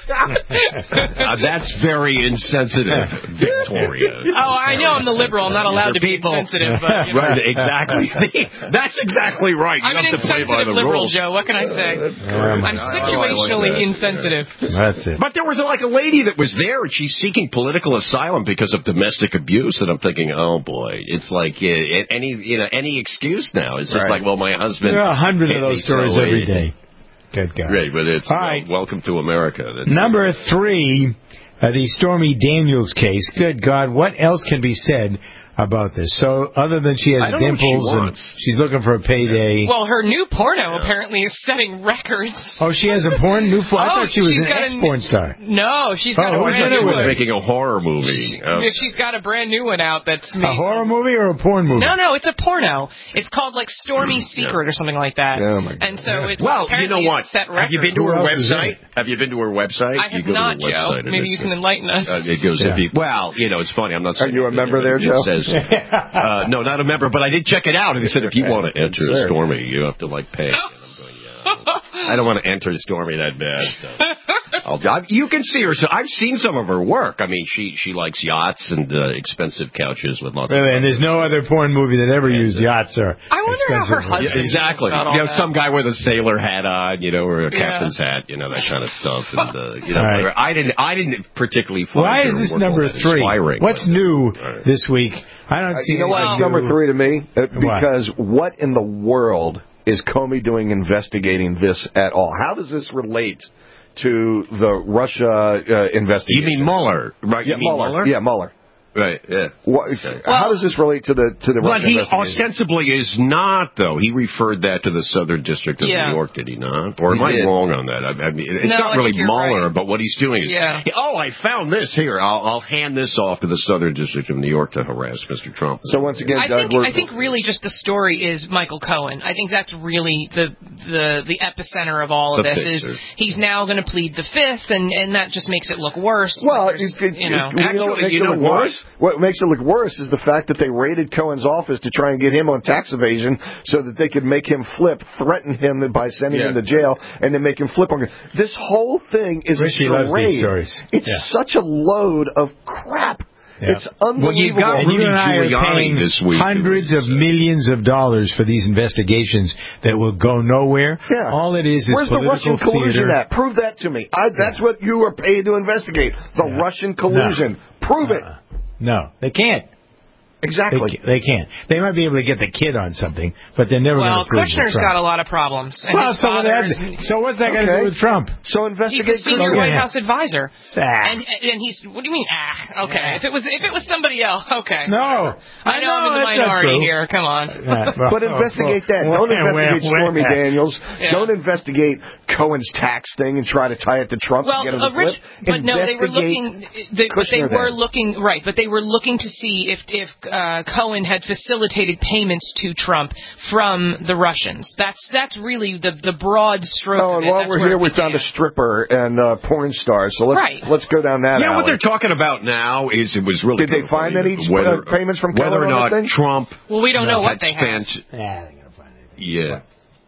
Uh, that's very insensitive, Victoria. Oh, I know I'm the liberal. I'm not allowed to be People- insensitive. But, you know. Right, exactly. That's exactly right. You I'm an have to play by insensitive the liberal, rules. Joe. What can I say? Oh, I'm God. situationally I like that. insensitive. That's it. But there was like a lady that was there, and she's seeking political asylum because of domestic abuse. And I'm thinking, oh boy, it's like uh, any you know any excuse now. It's just Right. like, well, my husband. There are a hundred hit of me, those stories so every it- day. Good God. Right, but it's All well, right. welcome to America. That's Number three, uh, the Stormy Daniels case. Good God, what else can be said about this? So, other than she has I don't know what she dimples and wants. she's looking for a payday. Well, her new porno apparently is setting records. Oh, she has a porn new. I Oh, thought she was she's an got a ex-porn star. No, she's got Oh, a who's brand in it new with was one. making a horror movie. Oh. Yeah, she's got a brand new one out that's A made. horror movie or a porn movie? No, no, it's a porno. It's called like Stormy Secret or something like that. Oh, my God. And so it's Well, you know apparently what? it's set Have you been to Who her else is in website? it? Have you been to her website? I have you go not, to her Joe. website and Maybe it's, you can enlighten us. Uh, it goes Yeah. if you, well, you know, it's funny. I'm not Are saying you a member there, it Joe? says, uh, no, not a member, but I did check it out, and it said if you want to enter Sure. Stormy, you have to like pay. And I'm going, yeah, I don't want to enter Stormy that bad. So. I'll, I, you can see her. So I've seen some of her work. I mean, she she likes yachts and uh, expensive couches with lots Really, of. and there's no other porn movie that ever used yachts or. I wonder how her expensive- husband Yeah, exactly. feels about all You know, that. some guy with a sailor hat on, you know, or a Yeah. captain's hat, you know, that kind of stuff. And uh, you know, All right. I didn't, I didn't particularly find Why her is this work number all that three? inspiring. What's new this week? I don't Uh, see. you know why it's anything number new. three to me? Uh, because what in the world is Comey doing investigating this at all? How does this relate to the Russia uh, investigation? You mean Mueller, right? Yeah, you mean Mueller. Mueller? Yeah, Mueller. Right, yeah. What, how does this relate to the to the But Russia he investigation? ostensibly is not, though. He referred that to the Southern District of Yeah. New York, did he not? Or am He I did. wrong on that? I, I mean, it's No, not I really think you're Mueller, right. but what he's doing is, Yeah. oh, I found this here. I'll, I'll hand this off to the Southern District of New York to harass Mister Trump. So once again, I Doug, think we're, I think really just the story is Michael Cohen. I think that's really the the the epicenter of all of The this picture. is he's now going to plead the fifth, and and that just makes it look worse. well, Like it, there's, it, you know, it- you know what Actually, makes you it know look what? worse? What makes it look worse is the fact that they raided Cohen's office to try and get him on tax evasion, so that they could make him flip, threaten him by sending Yeah. him to jail, and then make him flip on. This whole thing is Richie a loves charade. these stories. It's Yeah. such a load of crap. Yeah. It's unbelievable. Well, you got And you Rudy and I are Giuliani paying this week. hundreds of millions of dollars for these investigations that will go nowhere. Yeah. All it is is Where's the political Russian collusion theater. at? Prove that to me. I, that's what you are paid to investigate. The Yeah. Russian collusion. Prove it. Uh, No, they can't. Exactly. They, they can't. They might be able to get the kid on something, but they're never well, going to prove Kushner's Trump. got a lot of problems. And Well, his so, father that, is, so what's that got to Okay. do with Trump? So he's investigate the senior Kushner. White Yeah. House advisor. Ah. And and he's what do you mean ah okay if it was if it was somebody else okay No, I know I'm in the that's not minority true. here come on Yeah, well, But investigate that. well, Don't well, investigate well, Stormy well. Daniels. Yeah. Don't investigate Cohen's tax thing and try to tie it to Trump well to get him uh, to flip. Rich, but no they were Investigate looking they, but they Kushner were then. looking right but they were looking to see if if uh, Cohen had facilitated payments to Trump from the Russians that's that's really the the broad stroke Oh, of and it. while That's we're where here, it we found a began. stripper and uh, porn star. So let's Right. let's go down that You know what alley. they're talking about now is it was really Did they kind of find funny, any whether, uh, payments from whether Cohen or on not the thing? Trump well we don't know had what they have spent. Yeah, they're going to find it. Yeah.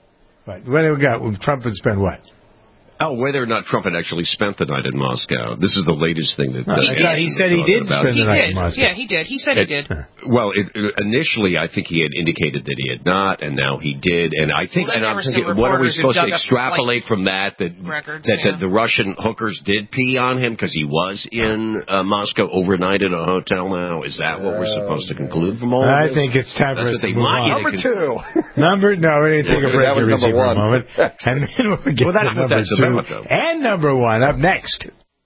But what do we got? Trump would spend what? Oh, whether or not Trump had actually spent the night in Moscow. This is the latest thing that. No, that I thought he said he did about. spend he the night did in Moscow. yeah he did he said he It- did Well, it, initially, I think he had indicated that he had not, and now he did. And I think, Well, and then there I'm were thinking, some what are we reporters who supposed to dug up, extrapolate from that? That records, that yeah. the, the Russian hookers did pee on him because he was in uh, Moscow overnight at a hotel. Now, is that what we're supposed to conclude from all? I of this? think it's time for That's us what to they move want you on. to Number con- two. Number no, we're going to take a break That was here, Richie, number for a one. moment, and then we'll get Well, that's to what number that's two about, though. and number one up next.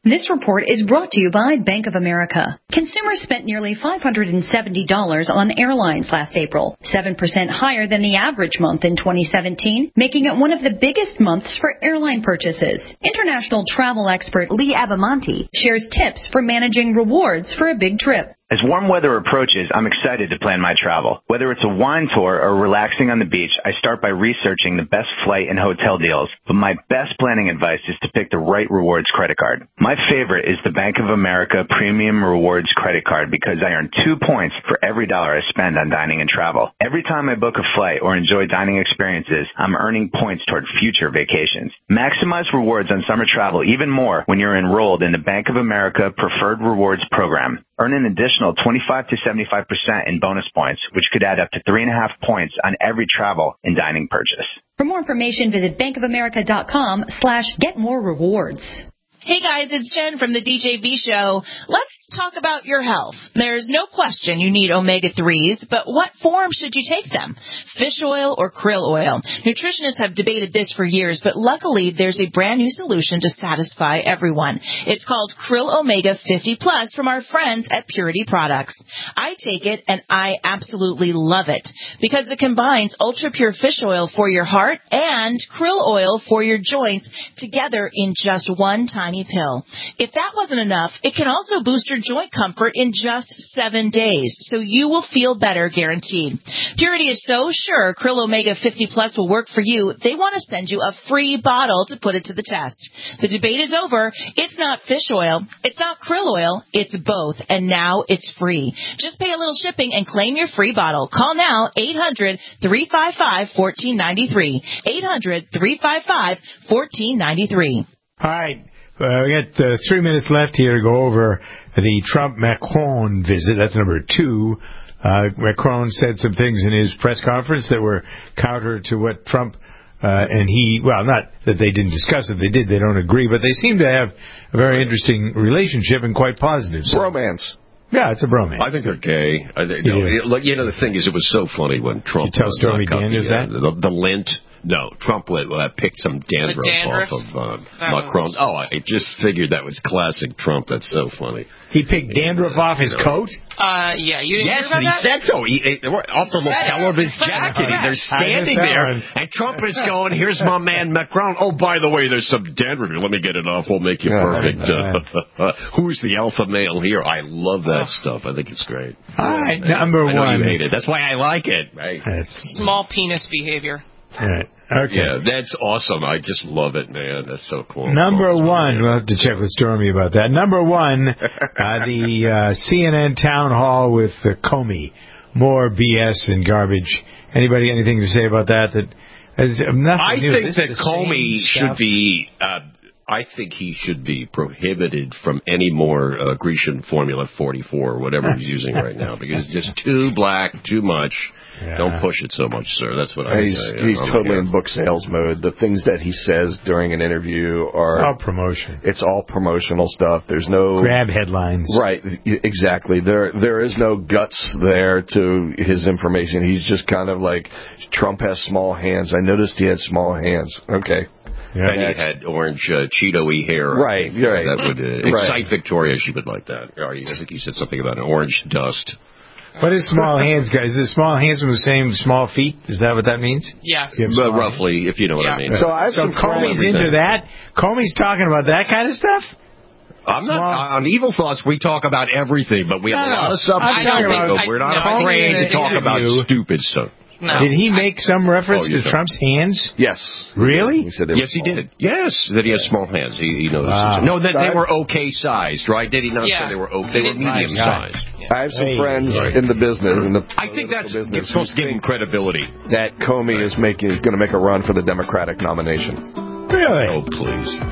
This report is brought to you by Bank of America. Consumers spent nearly five hundred seventy dollars on airlines last April, seven percent higher than the average month in twenty seventeen, making it one of the biggest months for airline purchases. International travel expert Lee Abamonte shares tips for managing rewards for a big trip. As warm weather approaches, I'm excited to plan my travel. Whether it's a wine tour or relaxing on the beach, I start by researching the best flight and hotel deals. But my best planning advice is to pick the right rewards credit card. My favorite is the Bank of America Premium Rewards credit card because I earn two points for every dollar I spend on dining and travel. Every time I book a flight or enjoy dining experiences, I'm earning points toward future vacations. Maximize rewards on summer travel even more when you're enrolled in the Bank of America Preferred Rewards program. Earn an additional twenty-five to seventy-five percent in bonus points, which could add up to three and a half points on every travel and dining purchase. For more information, visit bankofamerica.com slash get more rewards. Hey guys, it's Jen from the D J V Show. Let's talk about your health. There's no question you need omega threes, but what form should you take them? Fish oil or krill oil? Nutritionists have debated this for years, but luckily there's a brand new solution to satisfy everyone. It's called Krill Omega fifty plus from our friends at Purity Products. I take it and I absolutely love it because it combines ultra pure fish oil for your heart and krill oil for your joints together in just one tiny pill. If that wasn't enough, it can also boost your joint comfort in just seven days, so you will feel better guaranteed. Purity is so sure Krill Omega fifty plus will work for you, they want to send you a free bottle to put it to the test. The debate is over. It's not fish oil. It's not krill oil. It's both, and now it's free. Just pay a little shipping and claim your free bottle. Call now, eight hundred, three five five, one four nine three. eight hundred, three five five, one four nine three. All right. Uh, we got uh, three minutes left here to go over the Trump-Macron visit. That's number two. Uh, Macron said some things in his press conference that were counter to what Trump uh, and he, well, not that they didn't discuss it. They did. They don't agree. But they seem to have a very interesting relationship and quite positive. So. Bromance. Yeah, it's a bromance. I think they're gay. I think, no, yeah. it, like, you know, the thing is, it was so funny when Trump... You tell Stormy Daniels the, that? The, the lint... No, Trump would, uh, picked some dandruff, dandruff? off of uh, Was... Macron. Oh, I just figured that was classic Trump. That's so funny. He picked dandruff off his coat? Uh, yeah, you didn't yes, hear and he about that? said so. He, he, off the lapel of his jacket. They're standing there, and Trump is going, here's my man Macron. Oh, by the way, there's some dandruff here. Let me get it off. We'll make you perfect. Uh, who's the alpha male here? I love that oh. stuff. I think it's great. All right, number I know one. You hate it. That's why I like it. Right? Small penis behavior. All right. Okay. Yeah, that's awesome. I just love it, man. That's so cool. Number cool. one, we'll have to check with Stormy about that. Number one, uh, the uh, C N N town hall with uh, Comey. More B S and garbage. Anybody got anything to say about that? That is nothing I new. think this that Comey should be. Uh, I think he should be prohibited from any more uh, Grecian Formula forty-four or whatever he's using right now because it's just too black, too much. Yeah. Don't push it so much, sir. That's what I he's, say. He's I'm totally here. in book sales mode. The things that he says during an interview are... It's all promotion. It's all promotional stuff. There's no... Grab headlines. Right, exactly. There, There is no guts there to his information. He's just kind of like, Trump has small hands. I noticed he had small hands. Okay. Yeah. And he had orange uh, Cheeto-y hair. Right, right. That would uh, excite right. Victoria. She would like that. I think he said something about an orange dust. What is small hands, guys? Is small hands from the same small feet? Is that what that means? Yes. Well, roughly, if you know what yeah. I mean. So, I have so some Comey's into that? Comey's talking about that kind of stuff? I'm not on Evil Thoughts. We talk about everything, but we have no, a lot no. of subjects. I, We're not no, afraid to talk about stupid stuff. No. Did he make some reference oh, to Trump's hands? Yes. Really? He said yes, he did. Yes, that he has small hands. He, he knows. Wow. No, that they were okay sized, right? Did he not yeah. say they were okay? They were medium sized. Yeah. I have some hey, friends right. in the business. In the I think that's business supposed to give him credibility. That Comey is making is going to make a run for the Democratic nomination. Really? Oh, please. Uh,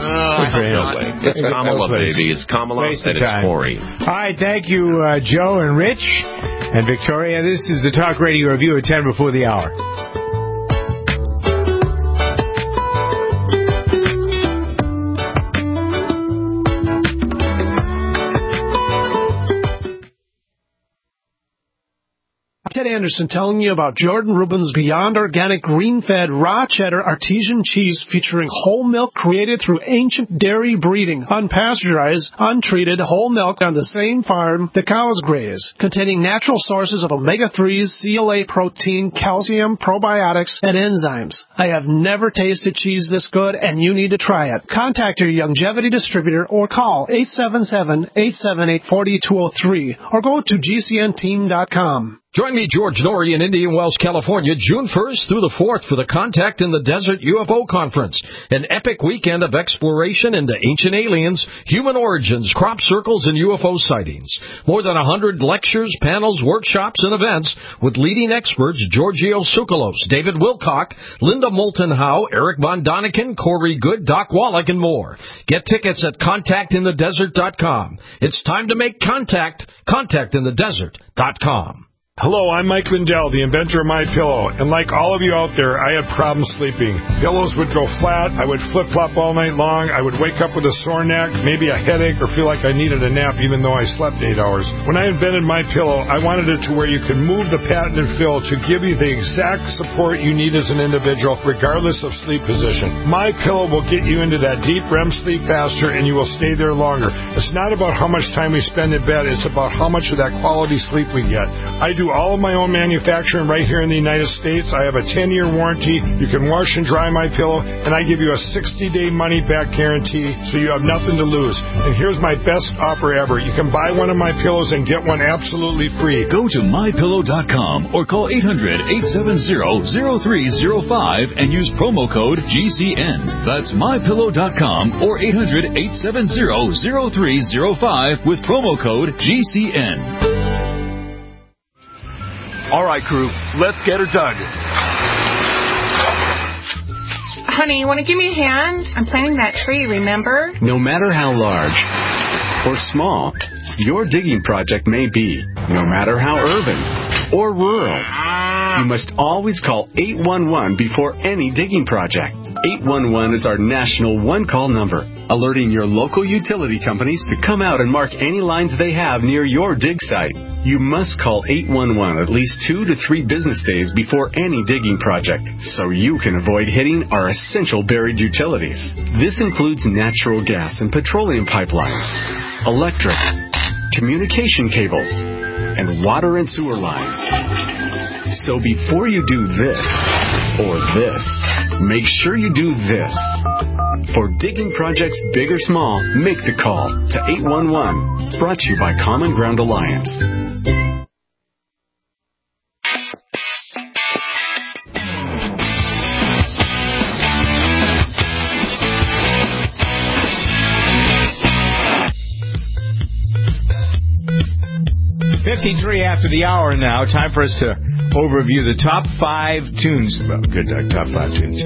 no way. It's Kamala, baby. It's Kamala Waste and it's Corey. All right, thank you, uh, Joe and Rich and Victoria. This is the Talk Radio Review at ten before the hour. Ted Anderson telling you about Jordan Rubin's Beyond Organic Green-Fed Raw Cheddar Artesian Cheese featuring whole milk created through ancient dairy breeding, unpasteurized, untreated whole milk on the same farm the cows graze, containing natural sources of omega threes, C L A protein, calcium, probiotics, and enzymes. I have never tasted cheese this good, and you need to try it. Contact your Youngevity distributor or call eight seven seven, eight seven eight, four two zero three or go to G C N team dot com. Join me, George Norrie, in Indian Wells, California, June first through the fourth for the Contact in the Desert U F O Conference, an epic weekend of exploration into ancient aliens, human origins, crop circles, and U F O sightings. More than one hundred lectures, panels, workshops, and events with leading experts Giorgio Tsoukalos, David Wilcock, Linda Moulton Howe, Eric Von Daniken, Corey Good, Doc Wallach, and more. Get tickets at contact in the desert dot com. It's time to make contact. contact in the desert dot com. Hello, I'm Mike Lindell, the inventor of MyPillow, and like all of you out there, I had problems sleeping. Pillows would go flat, I would flip-flop all night long, I would wake up with a sore neck, maybe a headache, or feel like I needed a nap even though I slept eight hours. When I invented MyPillow, I wanted it to where you can move the patented fill to give you the exact support you need as an individual, regardless of sleep position. MyPillow will get you into that deep R E M sleep faster, and you will stay there longer. It's not about how much time we spend in bed, it's about how much of that quality sleep we get. I do all of my own manufacturing right here in the United States. I have a ten-year warranty. You can wash and dry my pillow, and I give you a sixty-day money-back guarantee, so you have nothing to lose. And here's my best offer ever. You can buy one of my pillows and get one absolutely free. Go to my pillow dot com or call eight hundred, eight seven zero, zero three zero five and use promo code G C N. That's my pillow dot com or eight hundred, eight seven zero, zero three zero five with promo code G C N. All right, crew, let's get her dug. Honey, you want to give me a hand? I'm planting that tree, remember? No matter how large or small your digging project may be, no matter how urban or rural, you must always call eight one one before any digging project. eight one one is our national one-call number, alerting your local utility companies to come out and mark any lines they have near your dig site. You must call eight one one at least two to three business days before any digging project, so you can avoid hitting our essential buried utilities. This includes natural gas and petroleum pipelines, electric, communication cables, and water and sewer lines. So before you do this or this, make sure you do this. For digging projects big or small, make the call to eight one one. Brought to you by Common Ground Alliance. fifty-three after the hour now. Time for us to overview the top five tunes. Well, good uh, top five tunes.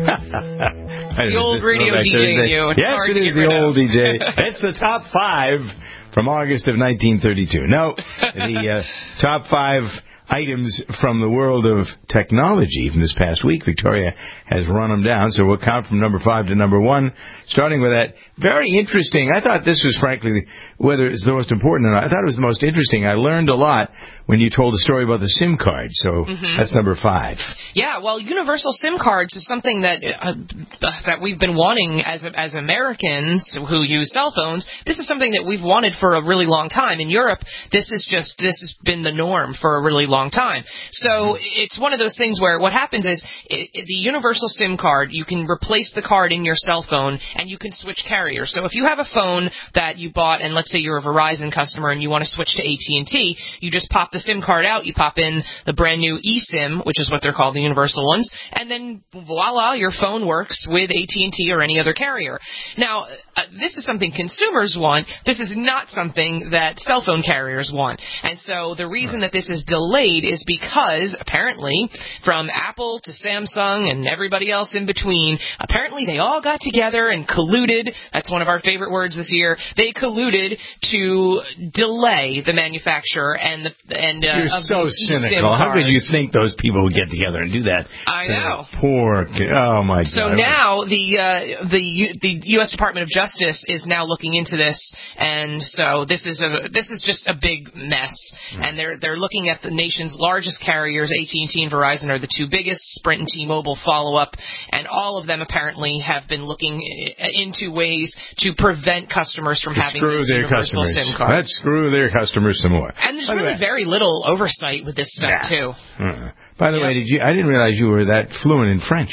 The old radio D J you. It's yes, it is the old D J. It's the top five from August of nineteen thirty-two. No, the uh, top five items from the world of technology from this past week. Victoria has run them down, so we'll count from number five to number one, starting with that very interesting. I thought this was, frankly, whether it's the most important or not, I thought it was the most interesting. I learned a lot when you told a story about the SIM card, so mm-hmm. that's number five. Yeah, well, universal SIM cards is something that uh, that we've been wanting as as Americans who use cell phones. This is something that we've wanted for a really long time. In Europe, this is just this has been the norm for a really long time. So it's one of those things where what happens is it, it, the universal SIM card, you can replace the card in your cell phone and you can switch carriers. So if you have a phone that you bought, and let's say you're a Verizon customer and you want to switch to A T and T, you just pop the SIM card out, you pop in the brand new eSIM, which is what they're called, the universal ones, and then voila, your phone works with A T and T or any other carrier. Now, uh, this is something consumers want. This is not something that cell phone carriers want. And so the reason that this is delayed is because, apparently, from Apple to Samsung and everybody else in between, apparently they all got together and colluded. That's one of our favorite words this year. They colluded to delay the manufacture and the and uh, You're of so cynical. How could you think those people would get together and do that? I know. Uh, poor kid. Oh my God. So now the uh, the U, the U S Department of Justice is now looking into this, and so this is a this is just a big mess, mm. and they're they're looking at the nation. nation's largest carriers, A T and T and Verizon, are the two biggest. Sprint and T-Mobile follow up, and all of them apparently have been looking into ways to prevent customers from having screw these their universal customers. SIM cards. Let's screw their customers some more. And there's By the really way- very little oversight with this stuff, Nah. too. Uh, by the way, did you? I didn't realize you were that fluent in French.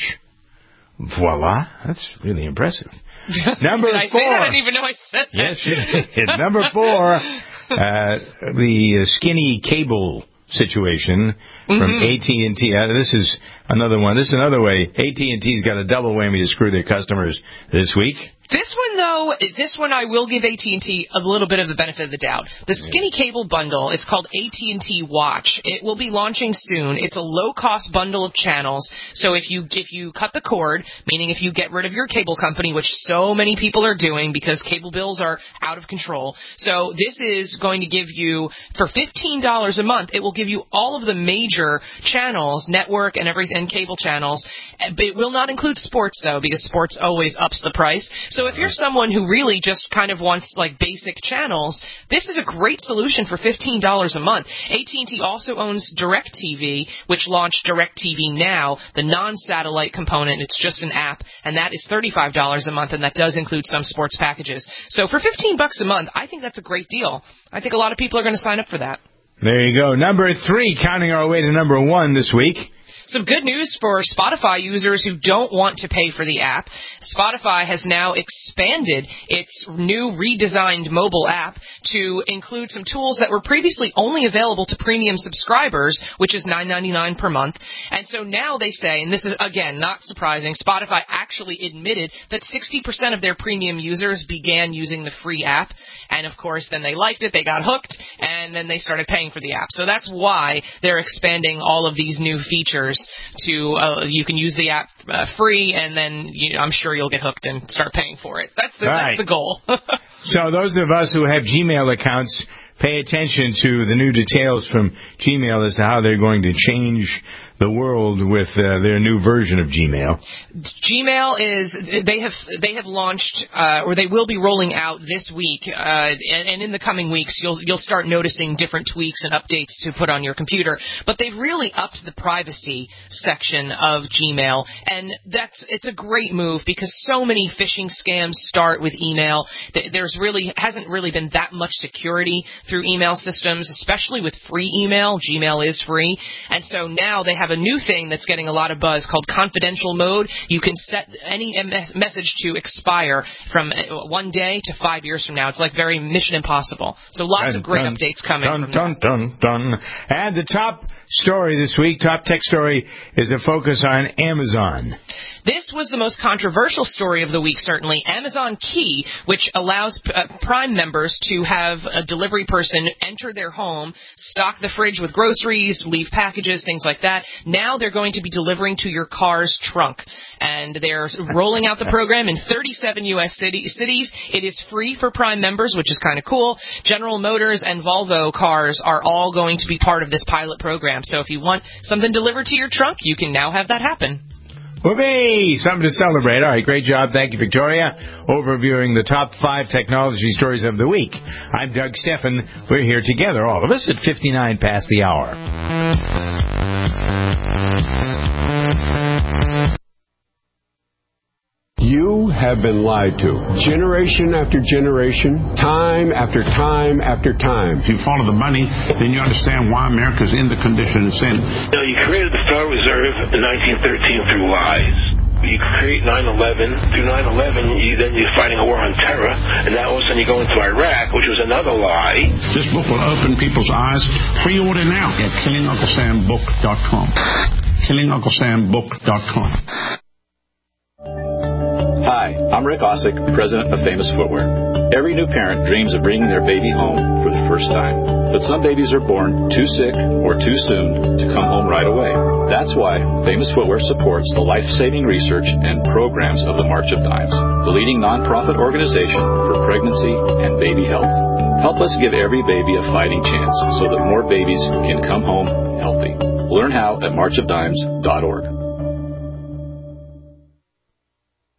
Voila, that's really impressive. Number Did I four. say that? I didn't even know I said that. Yes, you did. Number four, uh, the skinny cable situation from Mhm. A T and T. Uh, this is another one. This is another way A T and T's got a double whammy to screw their customers this week. This one, though, this one I will give A T and T a little bit of the benefit of the doubt. The skinny cable bundle, it's called A T and T Watch. It will be launching soon. It's a low-cost bundle of channels. So if you if you cut the cord, meaning if you get rid of your cable company, which so many people are doing because cable bills are out of control. So this is going to give you, for fifteen dollars a month, it will give you all of the major channels, network and everything, and cable channels. It will not include sports, though, because sports always ups the price. So if you're someone who really just kind of wants, like, basic channels, this is a great solution for fifteen dollars a month. A T and T also owns DirecTV, which launched DirecTV Now, the non-satellite component. It's just an app, and that is thirty-five dollars a month, and that does include some sports packages. So for fifteen bucks a month, I think that's a great deal. I think a lot of people are going to sign up for that. There you go. Number three, counting our way to number one this week. Some good news for Spotify users who don't want to pay for the app. Spotify has now expanded its new redesigned mobile app to include some tools that were previously only available to premium subscribers, which is nine ninety-nine per month. And so now they say, and this is, again, not surprising, Spotify actually admitted that sixty percent of their premium users began using the free app. And, of course, then they liked it, they got hooked, and then they started paying for the app. So that's why they're expanding all of these new features to, uh, you can use the app uh, free, and then you, I'm sure you'll get hooked and start paying for it. That's the, Right. that's the goal. So those of us who have Gmail accounts, pay attention to the new details from Gmail as to how they're going to change the world with uh, their new version of Gmail. Gmail is they have they have launched uh, or they will be rolling out this week, uh, and, and in the coming weeks you'll you'll start noticing different tweaks and updates to put on your computer. But they've really upped the privacy section of Gmail, and that's it's a great move because so many phishing scams start with email. There's really hasn't really been that much security through email systems, especially with free email. Gmail is free, and so now they have a new thing that's getting a lot of buzz called confidential mode. You can set any mes- message to expire from one day to five years from now. It's like very Mission Impossible. So lots Dun, of great dun, updates coming. Dun, from dun, dun, dun. And the top story this week, top tech story, is a focus on Amazon. This was the most controversial story of the week, certainly. Amazon Key, which allows uh, Prime members to have a delivery person enter their home, stock the fridge with groceries, leave packages, things like that. Now they're going to be delivering to your car's trunk. And they're rolling out the program in thirty-seven U S city, cities. It is free for Prime members, which is kind of cool. General Motors and Volvo cars are all going to be part of this pilot program. So if you want something delivered to your trunk, you can now have that happen. Whoopee! Something to celebrate. All right, great job. Thank you, Victoria. Overviewing the top five technology stories of the week. I'm Doug Steffen. We're here together, all of us, at fifty-nine past the hour. You have been lied to. Generation after generation, time after time after time. If you follow the money, then you understand why America's in the condition it's in. You know, you created the Federal Reserve in nineteen thirteen through lies. You create nine eleven. Through nine eleven, you, then you're fighting a war on terror, and now all of a sudden you go into Iraq, which was another lie. This book will open people's eyes. Pre-order now at killing uncle sam book dot com. killing uncle sam book dot com. Hi, I'm Rick Osick, president of Famous Footwear. Every new parent dreams of bringing their baby home for the first time. But some babies are born too sick or too soon to come home right away. That's why Famous Footwear supports the life-saving research and programs of the March of Dimes, the leading nonprofit organization for pregnancy and baby health. Help us give every baby a fighting chance so that more babies can come home healthy. Learn how at march of dimes dot org.